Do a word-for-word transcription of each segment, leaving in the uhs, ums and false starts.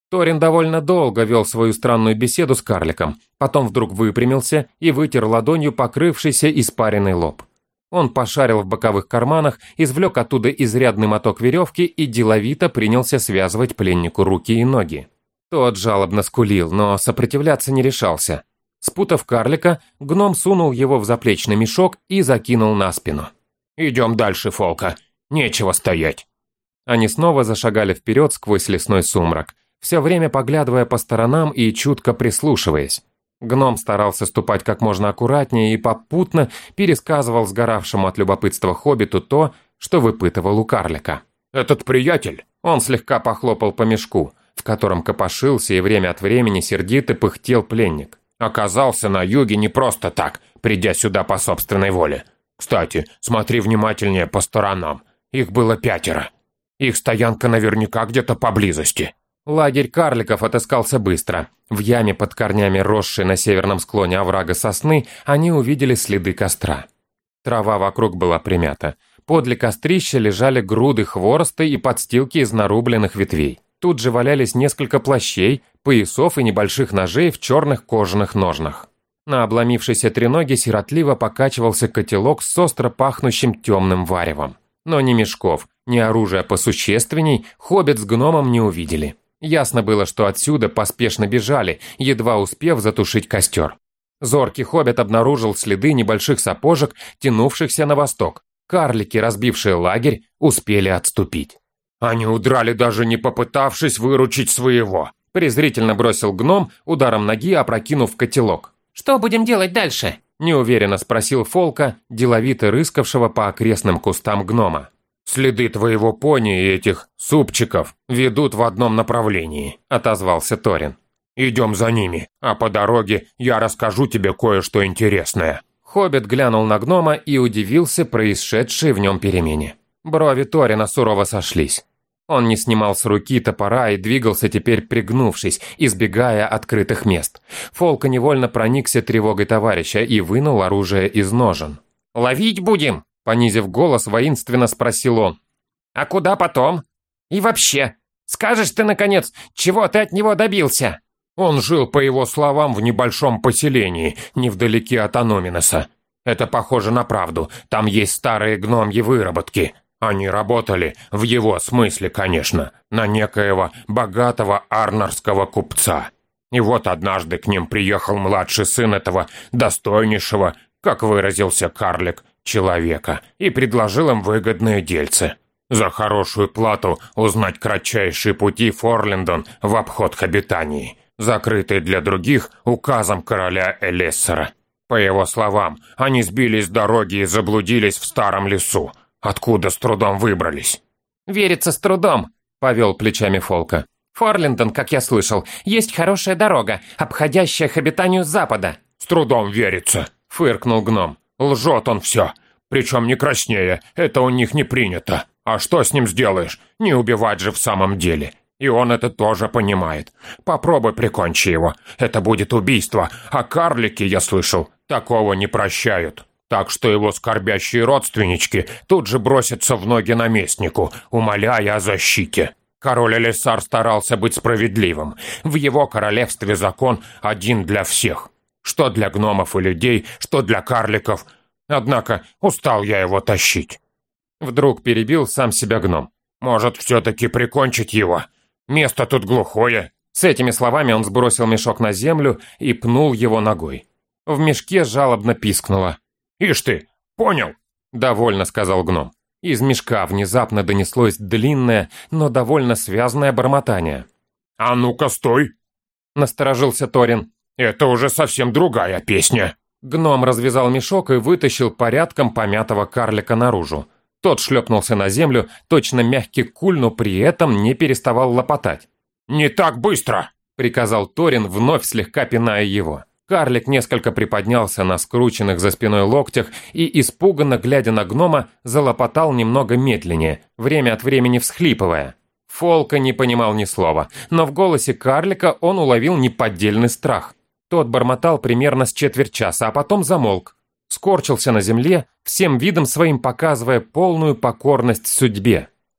Торин довольно долго вел свою странную беседу с карликом, потом вдруг выпрямился и вытер ладонью покрывшийся испаренный лоб. Он пошарил в боковых карманах, извлек оттуда изрядный моток веревки и деловито принялся связывать пленнику руки и ноги. Тот жалобно скулил, но сопротивляться не решался. Спутав карлика, гном сунул его в заплечный мешок и закинул на спину. «Идем дальше, Фолка, нечего стоять». Они снова зашагали вперед сквозь лесной сумрак, все время поглядывая по сторонам и чутко прислушиваясь. Гном старался ступать как можно аккуратнее и попутно пересказывал сгоравшему от любопытства хоббиту то, что выпытывал у карлика. «Этот приятель», он слегка похлопал по мешку, в котором копошился и время от времени сердито пыхтел пленник, оказался на юге не просто так, придя сюда по собственной воле. Кстати, смотри внимательнее по сторонам, их было пятеро. Их стоянка наверняка где-то поблизости». Лагерь карликов отыскался быстро. В яме под корнями росшей на северном склоне оврага сосны они увидели следы костра. Трава вокруг была примята. Подле кострища лежали груды хвороста и подстилки из нарубленных ветвей. Тут же валялись несколько плащей, поясов и небольших ножей в черных кожаных ножнах. На обломившейся треноге сиротливо покачивался котелок с остро пахнущим темным варевом. Но ни мешков, ни оружия посущественней хоббит с гномом не увидели. Ясно было, что отсюда поспешно бежали, едва успев затушить костер. Зоркий хоббит обнаружил следы небольших сапожек, тянувшихся на восток. Карлики, разбившие лагерь, успели отступить. «Они удрали, даже не попытавшись выручить своего», презрительно бросил гном, ударом ноги опрокинув котелок. «Что будем делать дальше?» неуверенно спросил Фолка, деловито рыскавшего по окрестным кустам гнома. «Следы твоего пони и этих супчиков ведут в одном направлении», – отозвался Торин. «Идем за ними, а по дороге я расскажу тебе кое-что интересное». Хоббит глянул на гнома и удивился происшедшей в нем перемене. Брови Торина сурово сошлись. Он не снимал с руки топора и двигался теперь пригнувшись, избегая открытых мест. Фолка невольно проникся тревогой товарища и вынул оружие из ножен. «Ловить будем?» Понизив голос, воинственно спросил он. «А куда потом? И вообще, скажешь ты, наконец, чего ты от него добился?» Он жил, по его словам, в небольшом поселении, невдалеке от Аноминоса. Это похоже на правду, там есть старые гномьи выработки. Они работали, в его смысле, конечно, на некоего богатого арнорского купца. И вот однажды к ним приехал младший сын этого достойнейшего, как выразился карлик, человека, и предложил им выгодное дельце. За хорошую плату узнать кратчайшие пути Форлендон в обход Хоббитании, закрытые для других указом короля Элессера. По его словам, они сбились с дороги и заблудились в старом лесу, откуда с трудом выбрались. «Верится с трудом», — повел плечами Фолка. «Форлендон, как я слышал, есть хорошая дорога, обходящая Хоббитанию с запада». «С трудом верится», — фыркнул гном. «Лжет он все. Причем не краснее, это у них не принято. А что с ним сделаешь? Не убивать же в самом деле. И он это тоже понимает. Попробуй прикончи его. Это будет убийство. А карлики, я слышал, такого не прощают. Так что его скорбящие родственнички тут же бросятся в ноги наместнику, умоляя о защите. Король Элессар старался быть справедливым. В его королевстве закон один для всех. Что для гномов и людей, что для карликов. Однако устал я его тащить». Вдруг перебил сам себя гном. «Может, все-таки прикончить его? Место тут глухое». С этими словами он сбросил мешок на землю и пнул его ногой. В мешке жалобно пискнуло. «Ишь ты, понял?» – довольно сказал гном. Из мешка внезапно донеслось длинное, но довольно связанное бормотание. «А ну-ка, стой!» – насторожился Торин. «Это уже совсем другая песня». Гном развязал мешок и вытащил порядком помятого карлика наружу. Тот шлепнулся на землю, точно мягкий куль, но при этом не переставал лопотать. «Не так быстро!» – приказал Торин, вновь слегка пиная его. Карлик несколько приподнялся на скрученных за спиной локтях и, испуганно глядя на гнома, залопотал немного медленнее, время от времени всхлипывая. Фолка не понимал ни слова, но в голосе карлика он уловил неподдельный страх. Тот бормотал примерно с четверть часа, а потом замолк. Скорчился на земле, всем видом своим показывая полную покорность судьбе.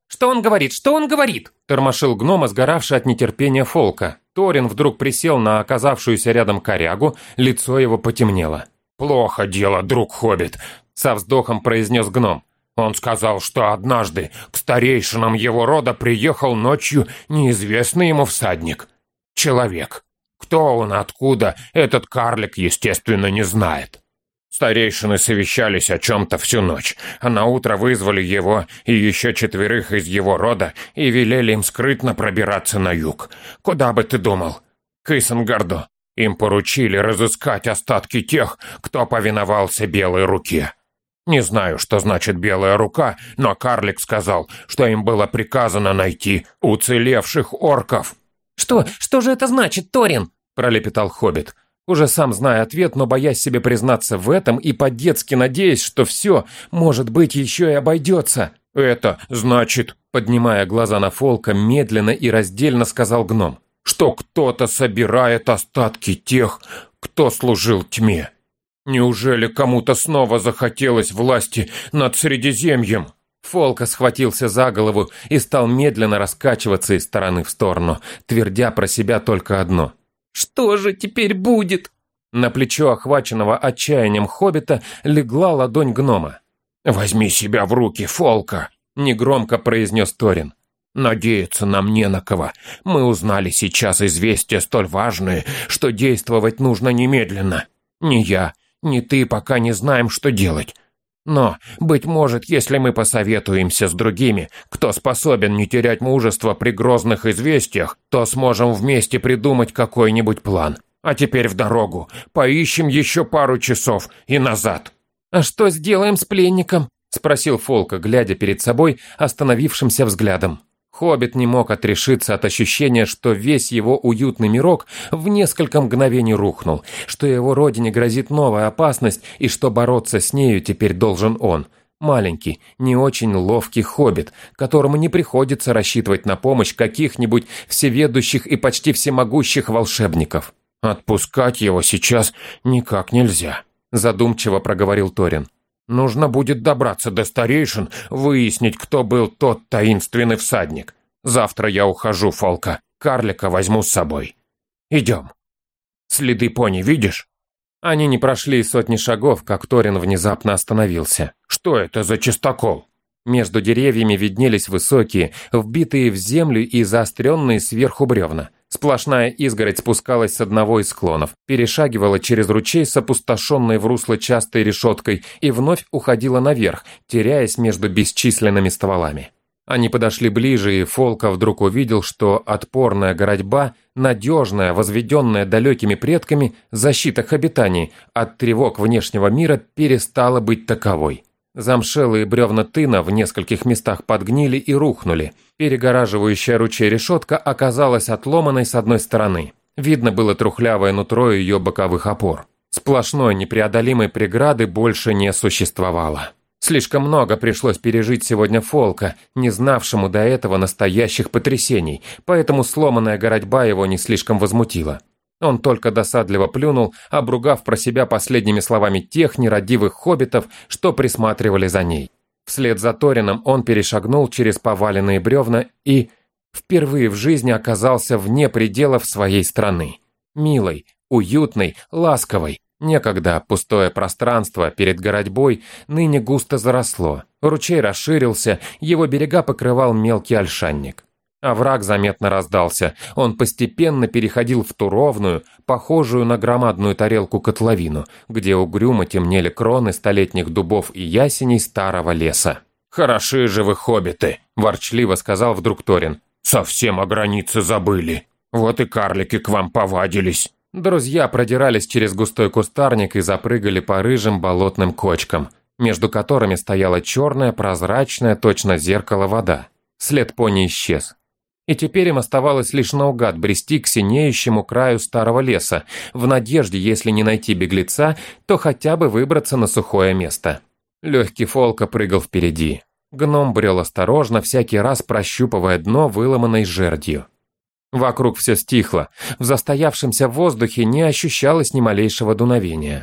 Что он говорит? Что он говорит?» Тормошил гнома, сгоравший от нетерпения Фолка. Торин вдруг присел на оказавшуюся рядом корягу, лицо его потемнело. «Плохо дело, друг Хоббит», — со вздохом произнес гном. «Он сказал, что однажды к старейшинам его рода приехал ночью неизвестный ему всадник. Человек. Кто он, откуда, этот карлик, естественно, не знает. Старейшины совещались о чем-то всю ночь, а наутро вызвали его и еще четверых из его рода и велели им скрытно пробираться на юг. Куда бы ты думал? К Исенгарду. Им поручили разыскать остатки тех, кто повиновался Белой Руке. Не знаю, что значит Белая Рука, но карлик сказал, что им было приказано найти уцелевших орков». «Что? Что же это значит, Торин?» – пролепетал Хоббит. Уже сам зная ответ, но боясь себе признаться в этом и по-детски надеясь, что все, может быть, еще и обойдется. «Это значит», — поднимая глаза на Фолка, медленно и раздельно сказал гном, «что кто-то собирает остатки тех, кто служил тьме. Неужели кому-то снова захотелось власти над Средиземьем?» Фолка схватился за голову и стал медленно раскачиваться из стороны в сторону, твердя про себя только одно. «Что же теперь будет?» На плечо охваченного отчаянием хоббита легла ладонь гнома. «Возьми себя в руки, Фолка», — негромко произнес Торин. «Надеяться нам не на кого. Мы узнали сейчас известия столь важные, что действовать нужно немедленно. Ни я, ни ты пока не знаем, что делать. Но, быть может, если мы посоветуемся с другими, кто способен не терять мужества при грозных известиях, то сможем вместе придумать какой-нибудь план. А теперь в дорогу. Поищем еще пару часов и назад». «А что сделаем с пленником?» – спросил Фолка, глядя перед собой остановившимся взглядом. Хоббит не мог отрешиться от ощущения, что весь его уютный мирок в несколько мгновений рухнул, что его родине грозит новая опасность и что бороться с нею теперь должен он. Маленький, не очень ловкий хоббит, которому не приходится рассчитывать на помощь каких-нибудь всеведущих и почти всемогущих волшебников. «Отпускать его сейчас никак нельзя», – задумчиво проговорил Торин. «Нужно будет добраться до старейшин, выяснить, кто был тот таинственный всадник. Завтра я ухожу, Фолка. Карлика возьму с собой. Идем. Следы пони видишь?» Они не прошли сотни шагов, как Торин внезапно остановился. «Что это за чистокол?» Между деревьями виднелись высокие, вбитые в землю и заостренные сверху бревна. Сплошная изгородь спускалась с одного из склонов, перешагивала через ручей с опустошенной в русло частой решеткой и вновь уходила наверх, теряясь между бесчисленными стволами. Они подошли ближе, и Фолка вдруг увидел, что отпорная городьба, надежная, возведенная далекими предками, защита к обитанию, от тревог внешнего мира перестала быть таковой. Замшелые бревна тына в нескольких местах подгнили и рухнули. Перегораживающая ручей решетка оказалась отломанной с одной стороны. Видно было трухлявое нутро ее боковых опор. Сплошной непреодолимой преграды больше не существовало. Слишком много пришлось пережить сегодня Фолка, не знавшему до этого настоящих потрясений, поэтому сломанная городьба его не слишком возмутила. Он только досадливо плюнул, обругав про себя последними словами тех нерадивых хоббитов, что присматривали за ней. Вслед за Торином он перешагнул через поваленные бревна и впервые в жизни оказался вне пределов своей страны. Милой, уютной, ласковой. Некогда пустое пространство перед городьбой ныне густо заросло. Ручей расширился, его берега покрывал мелкий ольшанник. Овраг заметно раздался, он постепенно переходил в ту ровную, похожую на громадную тарелку котловину, где угрюмо темнели кроны столетних дубов и ясеней старого леса. «Хороши же вы, хоббиты!» – ворчливо сказал вдруг Торин. «Совсем о границе забыли. Вот и карлики к вам повадились». Друзья продирались через густой кустарник и запрыгали по рыжим болотным кочкам, между которыми стояла черная, прозрачная, точно зеркало вода. След пони исчез. И теперь им оставалось лишь наугад брести к синеющему краю старого леса, в надежде, если не найти беглеца, то хотя бы выбраться на сухое место. Легкий Фолка прыгал впереди. Гном брел осторожно, всякий раз прощупывая дно выломанной жердью. Вокруг все стихло, в застоявшемся воздухе не ощущалось ни малейшего дуновения.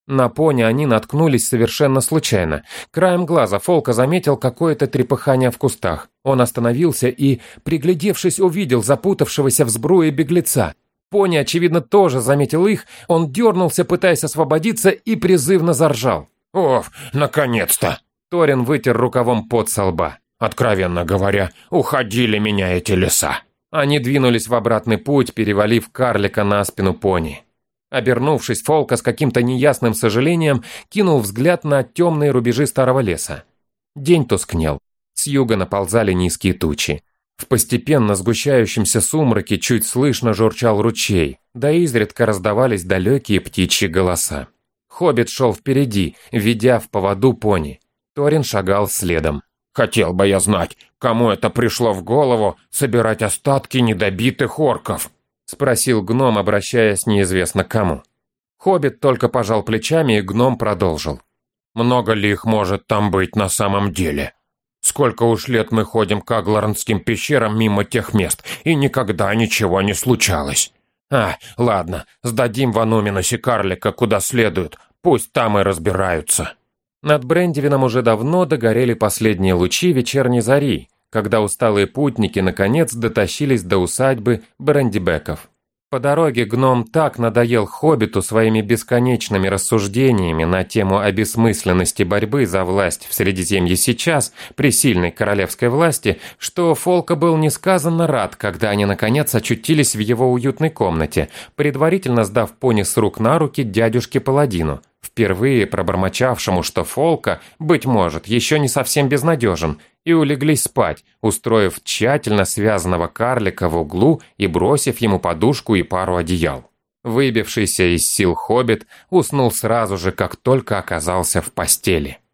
На пони они наткнулись совершенно случайно. Краем глаза Фолка заметил какое-то трепыхание в кустах. Он остановился и, приглядевшись, увидел запутавшегося в сбруе беглеца. Пони, очевидно, тоже заметил их, он дернулся, пытаясь освободиться, и призывно заржал. «Оф, наконец-то!» Торин вытер рукавом пот со лба. «Откровенно говоря, уходили меня эти леса». Они двинулись в обратный путь, перевалив карлика на спину пони. Обернувшись, Фолка с каким-то неясным сожалением кинул взгляд на темные рубежи старого леса. День тускнел. С юга наползали низкие тучи. В постепенно сгущающемся сумраке чуть слышно журчал ручей, да изредка раздавались далекие птичьи голоса. Хоббит шел впереди, ведя в поводу пони. Торин шагал следом. «Хотел бы я знать, кому это пришло в голову собирать остатки недобитых орков?» — спросил гном, обращаясь неизвестно к кому. Хоббит только пожал плечами, и гном продолжил. «Много ли их может там быть на самом деле? Сколько уж лет мы ходим к Агларнским пещерам мимо тех мест, и никогда ничего не случалось. А, ладно, сдадим Вануминусе карлика куда следует, пусть там и разбираются». Над Брендивином уже давно догорели последние лучи вечерней зари, когда усталые путники наконец дотащились до усадьбы Брендибеков. По дороге гном так надоел хоббиту своими бесконечными рассуждениями на тему о бессмысленности борьбы за власть в Средиземье сейчас, при сильной королевской власти, что Фолка был несказанно рад, когда они наконец очутились в его уютной комнате, предварительно сдав пони с рук на руки дядюшке Паладину, впервые пробормочавшему, что Фолка, быть может, еще не совсем безнадежен, и улеглись спать, устроив тщательно связанного карлика в углу и бросив ему подушку и пару одеял. Выбившийся из сил хоббит уснул сразу же, как только оказался в постели.